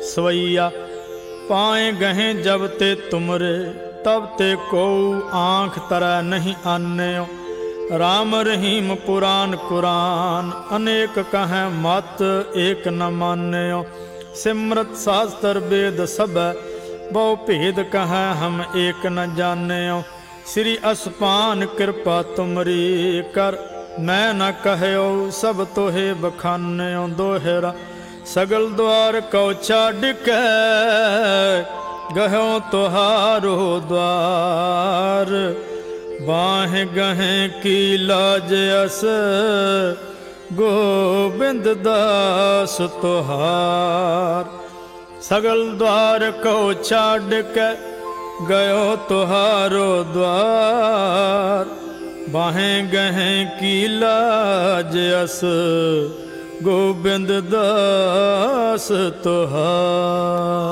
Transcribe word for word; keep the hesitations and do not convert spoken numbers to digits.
सवैया पाए गहे जब ते तुमरे, तब ते को आँख तरह नहीं आन्यो। राम रहीम पुराण कुरान, अनेक कहें मत एक न मान्यो। सिमरत शास्त्र वेद सब, बहु भेद कहें हम एक न जान्यो। श्री असपान कृपा तुमरी कर, मैं न कहयो सब तोहे बखान्यो। दोहरा सगल द्वार कौ छाड़ के, गहो तुहारो द्वार। बाह गहे की लाज अस, गोबिंद दास तुहार। सगल द्वार को छाड़ के, गयो तुहारो द्वार। बाहें गहे की लाज अस, गोबिंद दास तुहार।